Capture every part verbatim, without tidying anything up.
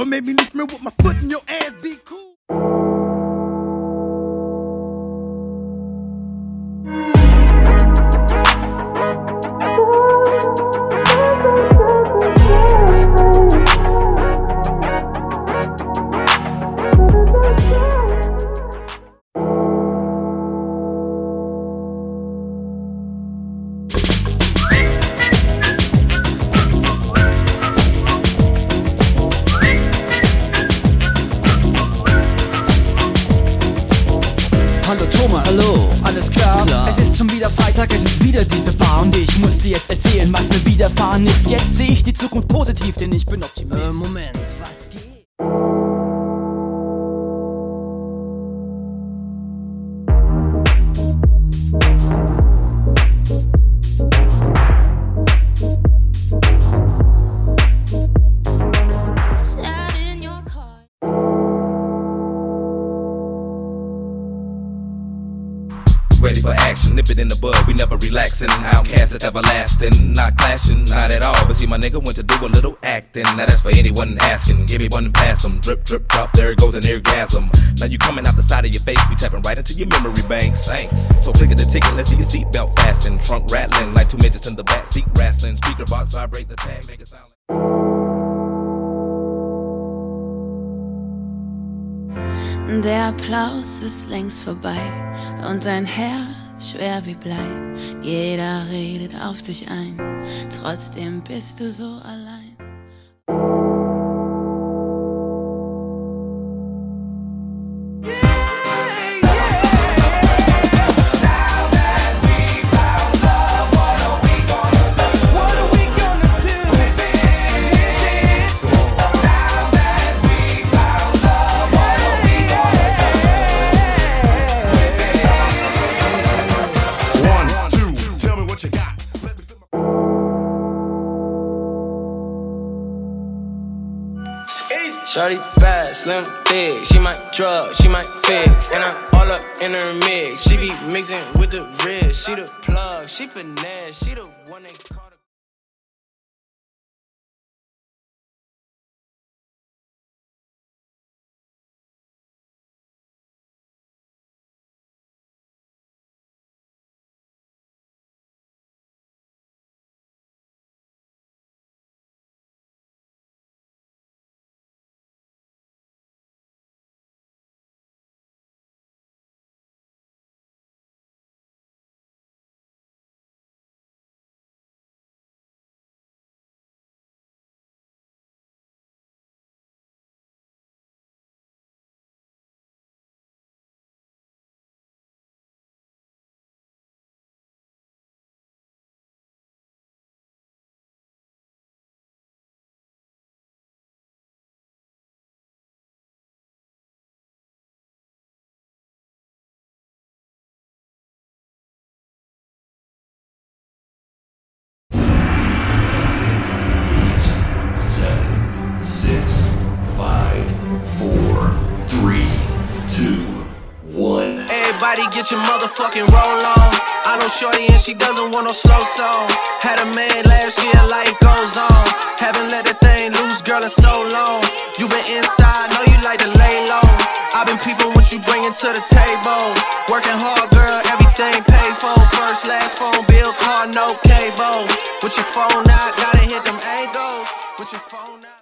So maybe lift me with my foot in your ass, be cool. Hallo Thomas. Hallo, alles klar? Klar. Es ist schon wieder Freitag, es ist wieder diese Bar und ich muss dir jetzt erzählen, was mir widerfahren ist. Jetzt sehe ich die Zukunft positiv, denn ich bin Optimist. Äh, Moment. Was geht? Ready for action, nip it in the bud, we never relaxing. Outcast is everlasting, not clashing, not at all. But see, my nigga went to do a little acting. Now that's for anyone asking. Give me one and pass 'em. Drip, drip, drop, there goes an orgasm. Now you coming out the side of your face, we tapping right into your memory banks. Thanks. So click at the ticket, let's see your seatbelt fasten. Trunk rattling like two midgets in the back seat wrestling. Speaker box vibrate the tag, make it sound like. Der Applaus ist längst vorbei und dein Herz schwer wie Blei. Jeder redet auf dich ein, trotzdem bist du so allein. Shorty bad, slim, big. She might drug, she might fix. And I'm all up in her mix. She be mixing with the wrist. She the plug, she finesse. She the one they call. Everybody get your motherfucking roll on. I know shorty and she doesn't want no slow song. Had a man last year, life goes on. Haven't let that thing loose, girl, in so long. You been inside, know you like to lay low. I've been peeping what you bringing to the table. Working hard, girl, everything paid for. First, last phone bill, car, no cable. With your phone out, gotta hit them angles. With your phone out.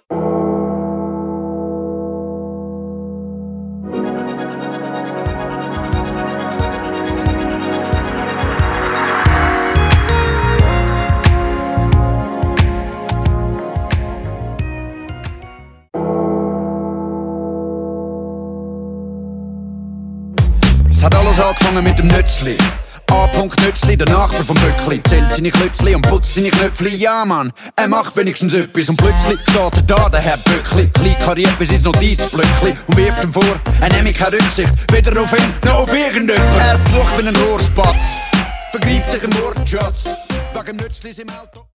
Es hat alles angefangen mit dem Nützli. A-Punkt Nützli, der Nachbar vom Böckli. Zählt seine Klötzli und putzt seine Knöpfli. Ja, Mann, er macht wenigstens etwas. Und plötzlich steht er da, der Herr Böckli. Klein kariert bis ins Notizblöckli und wirft ihm vor, er nehme keine Rücksicht. Weder auf ihn, noch auf irgendjemand. Er flucht wie ein Rohrspatz, vergreift sich im Wortschatz. Wegen Nützlis im Auto.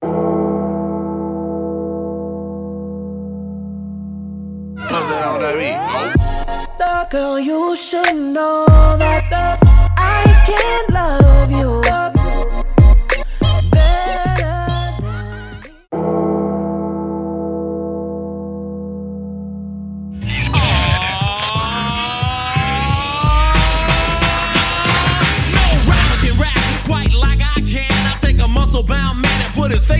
The girl, you should know that I can't love you better than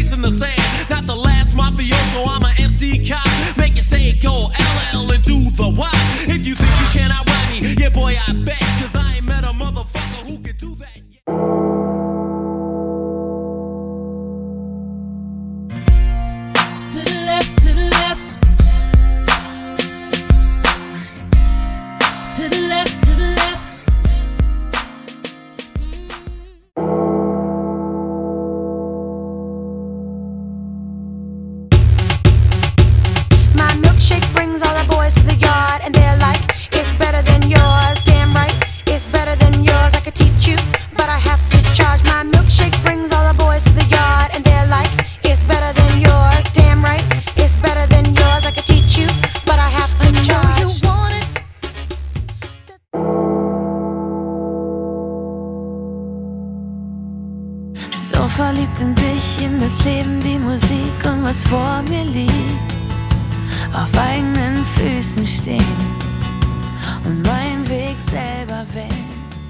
face in the sand. Not the last mafioso, I'm a M C cop. Make it say go L L and do the Y. If you think you cannot ride me, yeah boy I bet. Cause I ain't met a motherfucker who can do that yet. To the left, to the left. To the left, to the left. My milkshake brings all the boys to the yard, and they're like, it's better than yours. Damn right, it's better than yours. I could teach you, but I have to charge. My milkshake brings all the boys to the yard, and they're like, it's better than yours. Damn right, it's better than yours. I could teach you, but I have to charge. You want it? So verliebt in sich, in das Leben, die Musik und was vor mir liegt. Auf eigenen Füßen stehen und meinen Weg selber wählen.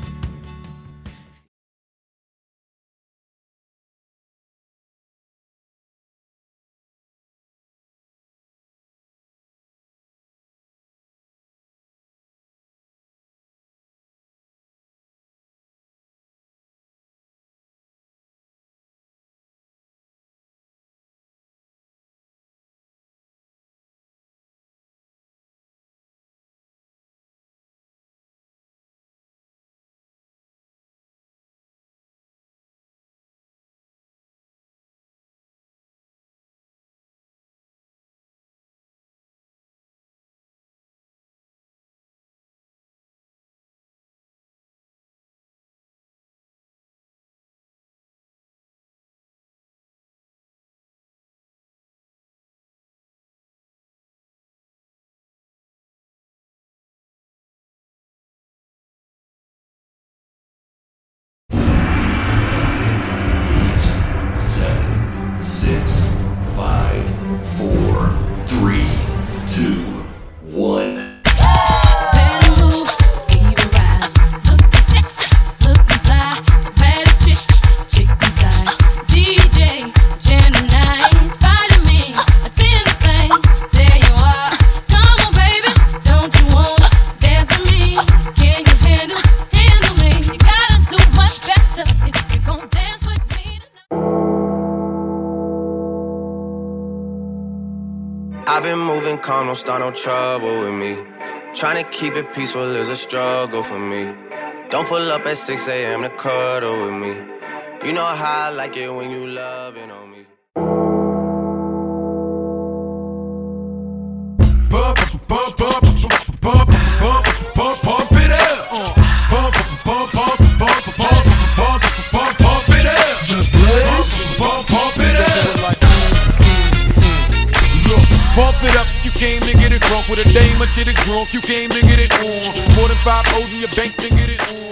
I've been moving calm, don't start no trouble with me. Trying to keep it peaceful is a struggle for me. Don't pull up at six a.m. to cuddle with me. You know how I like it when you loving on me. Pump, pump, pump, pump, pump, pump, pump it up. Pump, pump, pump, pump, pump, pump, pump, pump it up. Just blaze. Pump, pump it up. Look, pump it up. You came to get it drunk with a dame, but shit it drunk. You came to get it on. More than five O's in your bank to get it on.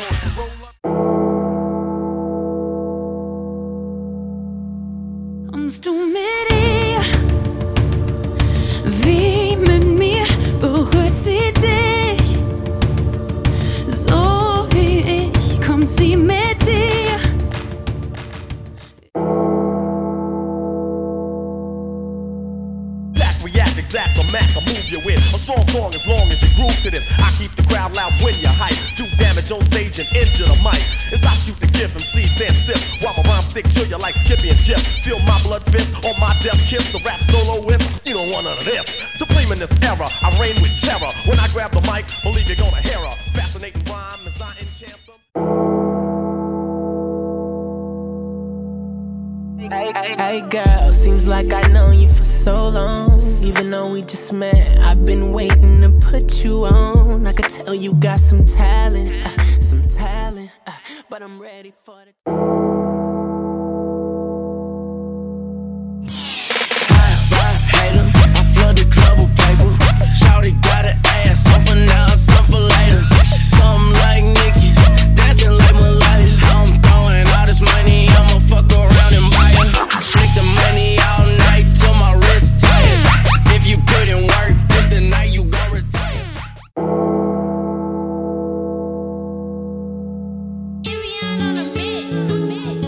Kommst du mit ihr, wie mit mir berührt sie dich, so wie ich kommt sie mit dir. Exact, react, exact, or Mac, I move you in. A strong song as long as you groove to this. I keep the crowd loud when you hype. Do damage on stage and injure the mic. As I shoot the gift, M C stand stiff while my rhymes stick to you like Skippy and Jeff. Feel my blood fist on my death kiss. The rap soloist, you don't want none of this. Supreme in this era, I reign with terror. When I grab the mic, believe you're gonna hear her. Fascinating rhyme as I enchant them. Hey, hey, hey girl, seems like I know you for so long. Even though we just met, I've been waiting to put you on. I could tell you got some talent, uh, some talent, uh, but I'm ready for it. Shawty got an ass, some for now, some for later. Something like Nicki, dancing like Malaya. I'm throwing all this money, I'ma fuck around and buy it. Make the money all night till my wrist tired. If you put in work, this the night you gon' retire. Evian on the mix.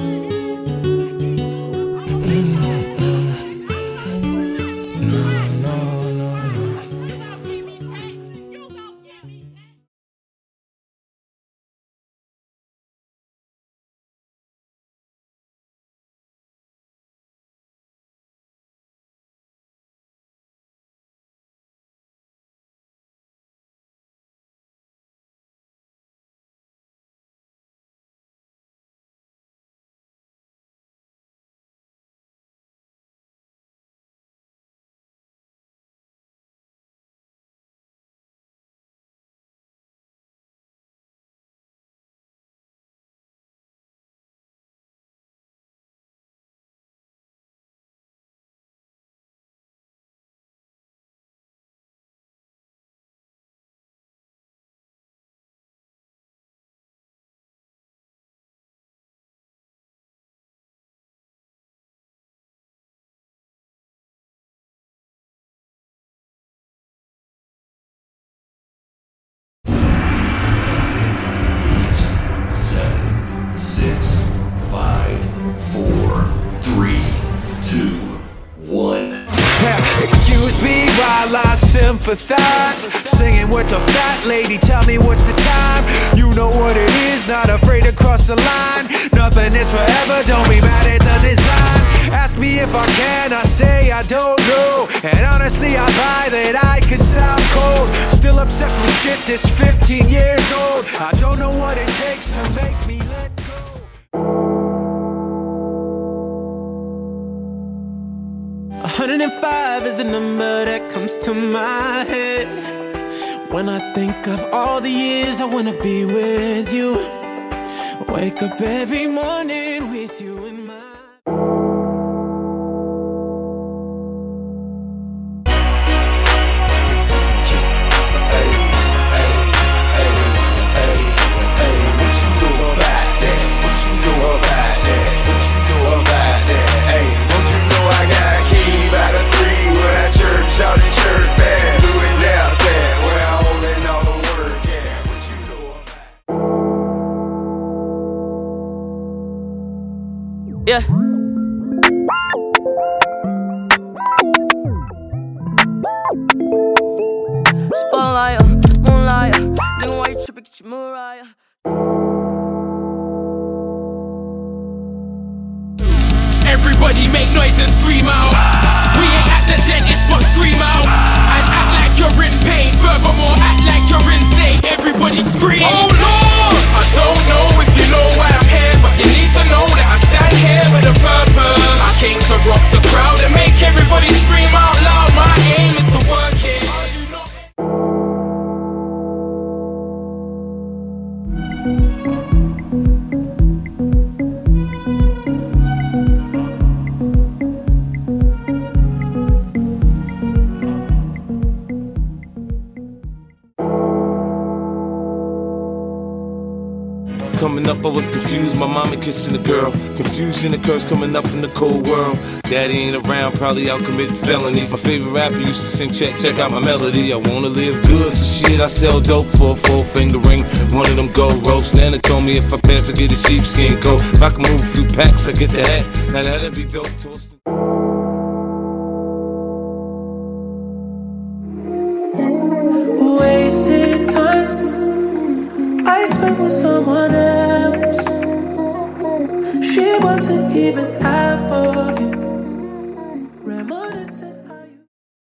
while I sympathize. Singing with the fat lady, tell me what's the time. You know what it is, not afraid to cross the line. Nothing is forever, don't be mad at the design. Ask me if I can, I say I don't know. And honestly I lie that I could sound cold. Still upset from shit that's fifteen years old. I don't know what it takes to make me let go. one hundred five is the number that comes to my head when I think of all the years I wanna be with you. Wake up every morning with you in mind. Yeah. Spotlight, moonlight, nigga, why you tripping? Get your Mariah. Everybody make noise and scream out. We ain't at the dentist, but scream out. And act like you're in pain. Furthermore, act like you're insane. Everybody scream. Oh Lord! I don't know if you know why I'm here, but you need to know that I stand here with a purpose. I came to rock the crowd and make everybody scream out loud. My aim is to work here. Coming up, I was confused, my mama kissing a girl. Confusion occurs coming up in the cold world. Daddy ain't around, probably out committing felonies. My favorite rapper used to sing, check, check out my melody. I wanna live good, so shit, I sell dope for a four finger ring. One of them gold ropes. Nana told me if I pass, I get a sheepskin coat. If I can move a few packs, I get the hat. Now that'd be dope. Wasted times I spent with someone else. She wasn't even half of you. Reminiscent how you.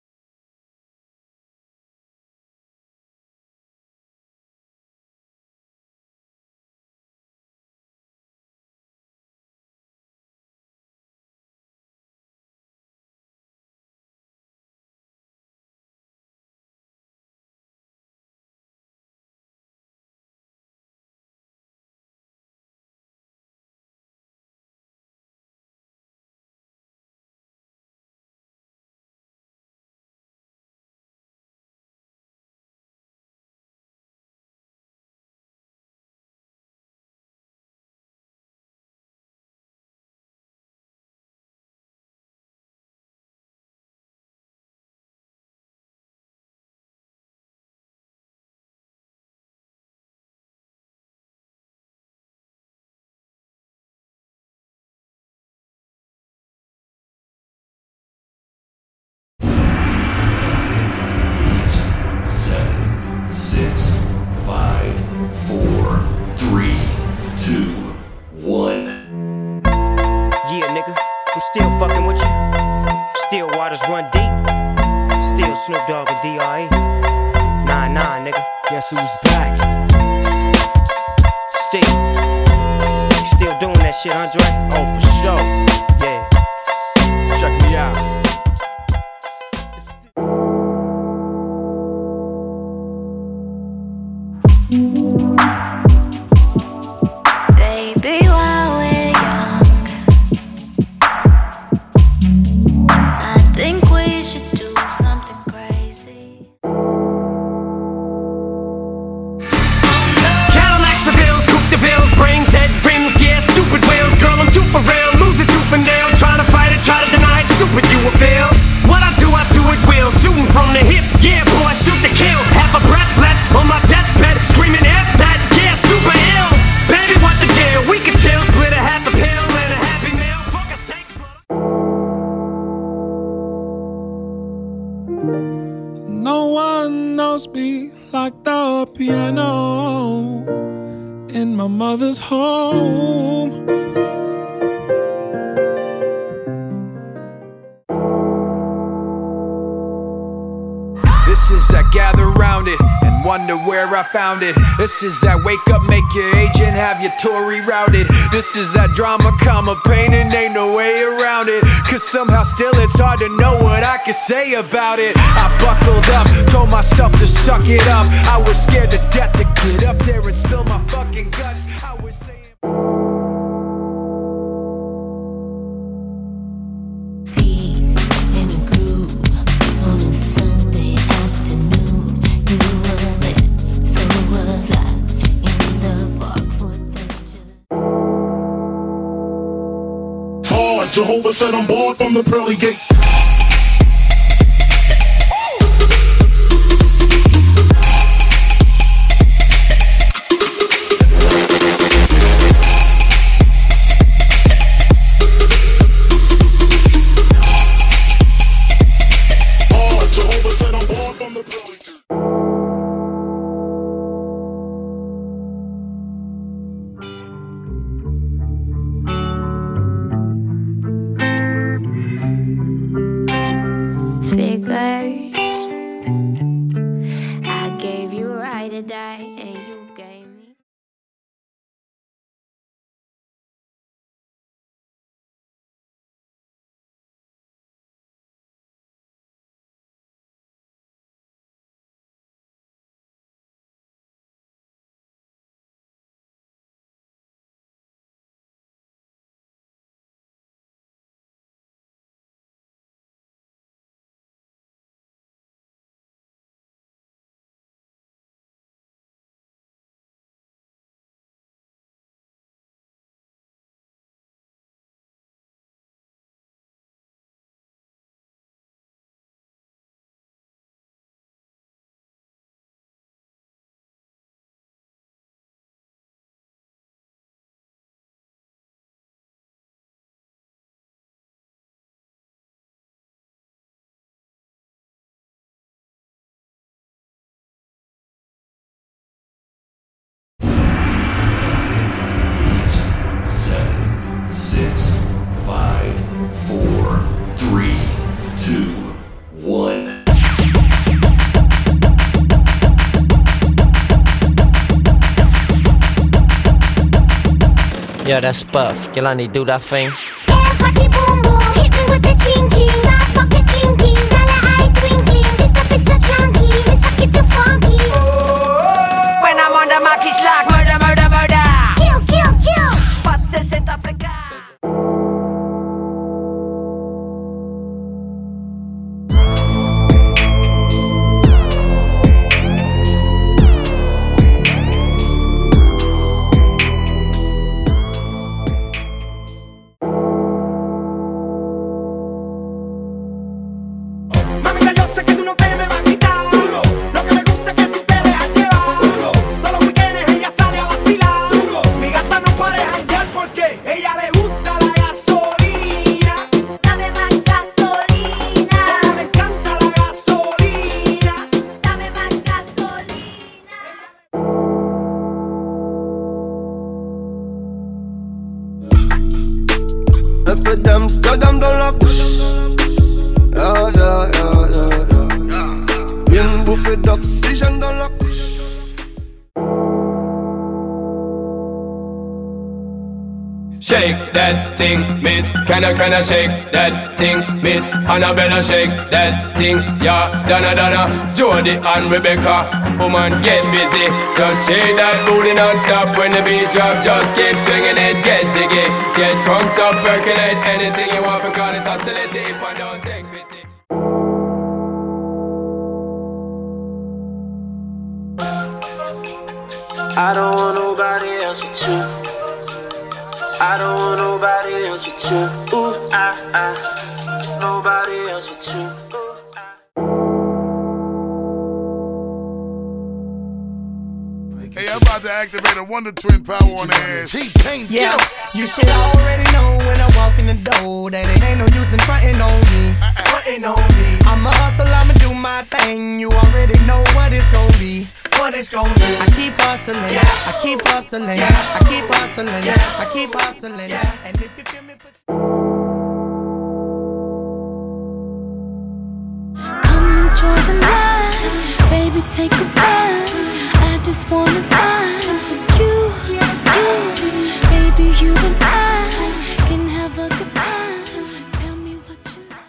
Still fucking with you. Still waters run deep. Still Snoop Dogg and D R E. Nah, nah, nigga. Guess who's back? Still. You still doing that shit, Andre? Oh, for sure. Yeah. Check me out. Baby, while we're young, I think we should do something crazy. Cadillacs the bills, coupe the bills, brain dead rims, yeah, stupid whales. Girl, I'm too for real, lose a tooth and nail. Try to fight it, try to deny it, stupid you one knows me like the piano in my mother's home. This is that gather round it and wonder where I found it. This is that wake up, make your agent have your Tory routed. This is that drama, comma, pain, and ain't no way around it. Cause somehow still it's hard to know what I can say about it. I buckled up, told myself to suck it up. I was scared to death to get up there and spill my fucking guts. I was saying Jehovah said I'm bored from the pearly gates. Oh, Jehovah said I'm bored from the pearly gates. Figures, I gave you right to die, and you gave me. Yo, that's Puff. Jelani, do that thing. Party boom boom, hit me with the ching ching. My pocket thinking, dollar eye twinkling. Just a bit so chunky, let's get the funky. When I'm on the mic, it's like murder, murder, murder. Kill, kill, kill. Pazze Centrafrica. Amsterdam dans la bouche. Yeah, yeah, yeah, yeah, yeah. Une bouffée d'oxygène dans la couche. Shake that thing, miss. Can I, can I shake that thing, miss? Annabella, shake that thing, yeah. Donna, Donna, Jody and Rebecca. Woman, get busy. Just shake that booty non-stop. When the beat drop, just keep swinging it. Get jiggy, get crunked up, percolate. Anything you want from God, it's oscillate. If I don't take pity. I don't want nobody else with you. I don't want nobody else with you. Ooh, I, I, nobody else with you. Hey, I'm about to activate a Wonder Twin power on their ass. T-Pain, yeah, you should already know when I walk in the door that it ain't no use in frontin' on me. Frontin' on me. I'ma hustle, I'ma do my thing. You already know what it's gon' be. What it's gon' be. I keep hustling, yeah. I keep hustling, yeah. I keep hustling, yeah. I keep hustling, yeah. And if you give me Come enjoy the night, baby, take a ride. I just wanna vibe with you, you, baby, you and I can have a good time. Tell me what you like.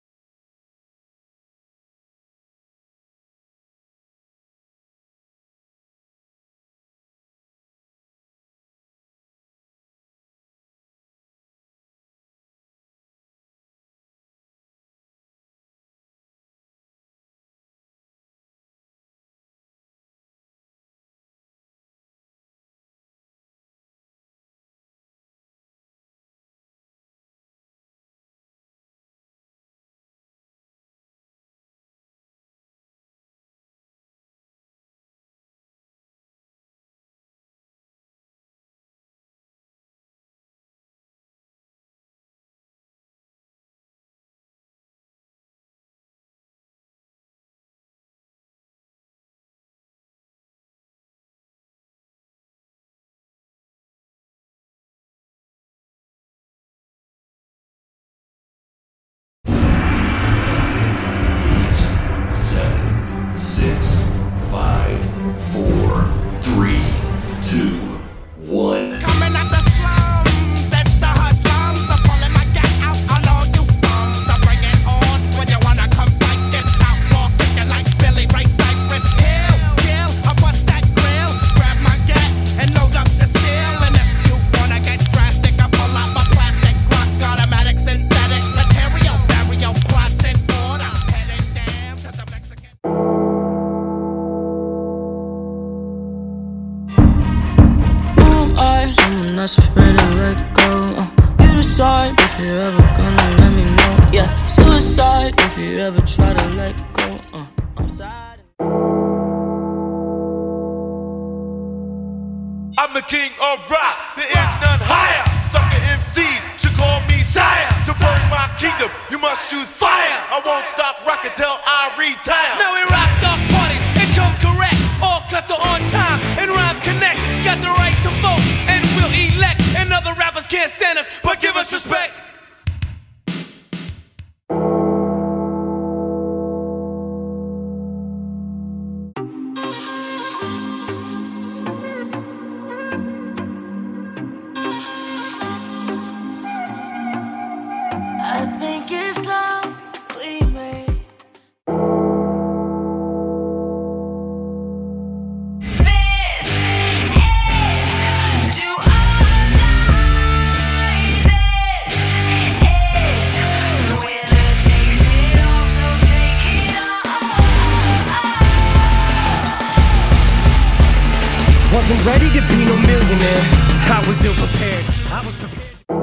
Six, five, four, three, two, one. Coming out the slums, that's the hoodlums. I'm pulling my gat out on all you bums. I bring it on when you wanna come fight this outlaw, kicking like Billy Ray Cyrus. Hill, chill, I bust that grill, grab my gat and load up the steel. And if you wanna get drastic, I pull out my plastic clock, automatic synthetic material, barrier plots in order. Headed down to the Mexican. Someone that's afraid to let go. Uh, you decide if you're ever gonna let me know. Yeah, suicide if you ever try to let go. Uh, I'm sad. I'm the king of rock, there is none higher. Sucker M Cs should call me sire. To burn my kingdom, you must choose fire. I won't stop rocking till I retire. Now we rock dog parties and come correct. All cuts are on time and rhymes connect. Got the right to vote and we'll elect. And other rappers can't stand us, but give us respect. I think it's time we made. This is do or die. This is the winner takes it all, so take it all. Wasn't ready to be no millionaire. I was ill prepared. I was prepared.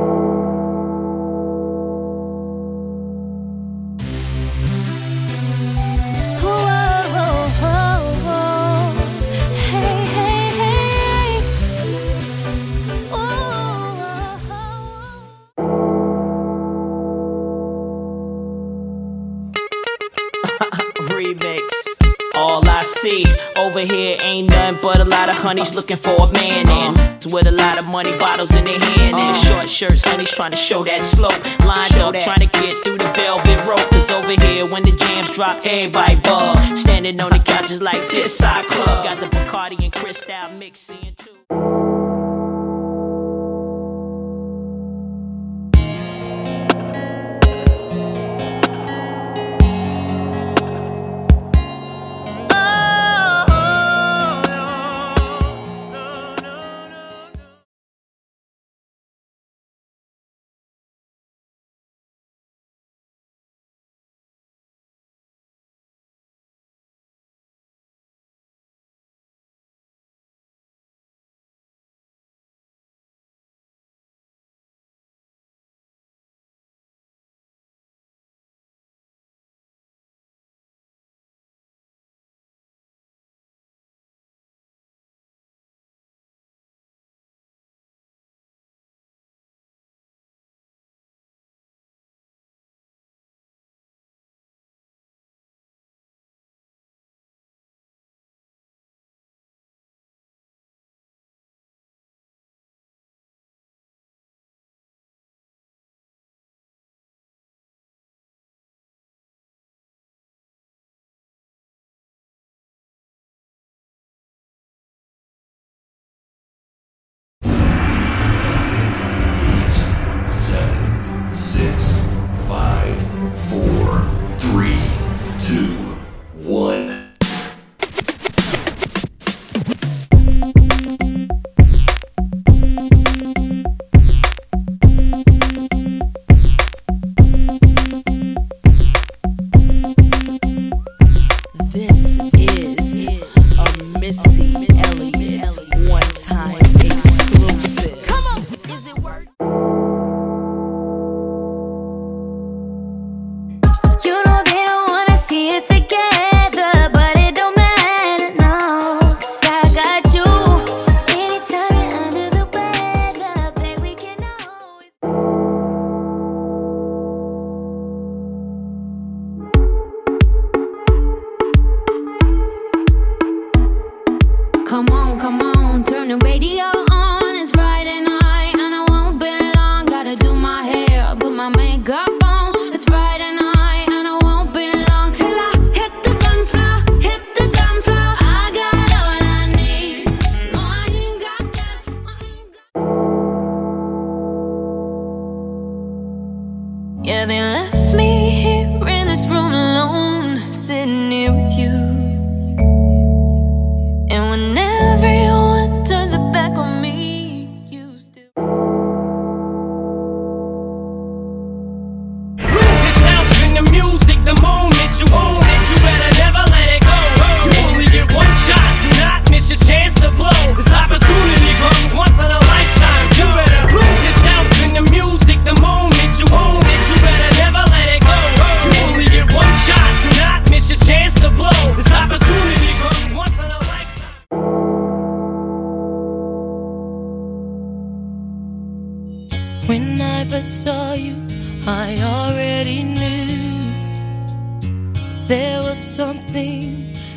Remix. All I see over here ain't nothing but a lot of honeys looking for a man in. With a lot of money bottles in their hand and short shirts, honeys trying to show that slope. Lined up trying to get through the velvet rope. Cause over here when the jams drop, everybody bug. Standing on the couches like this side club. Got the Bacardi and Cristal mixing too.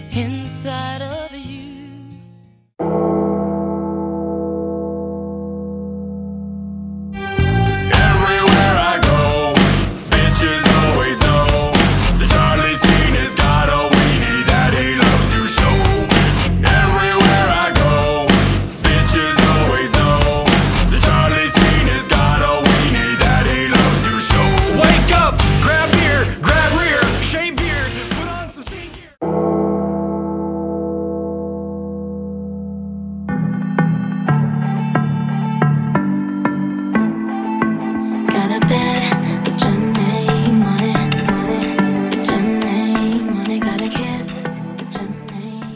inside of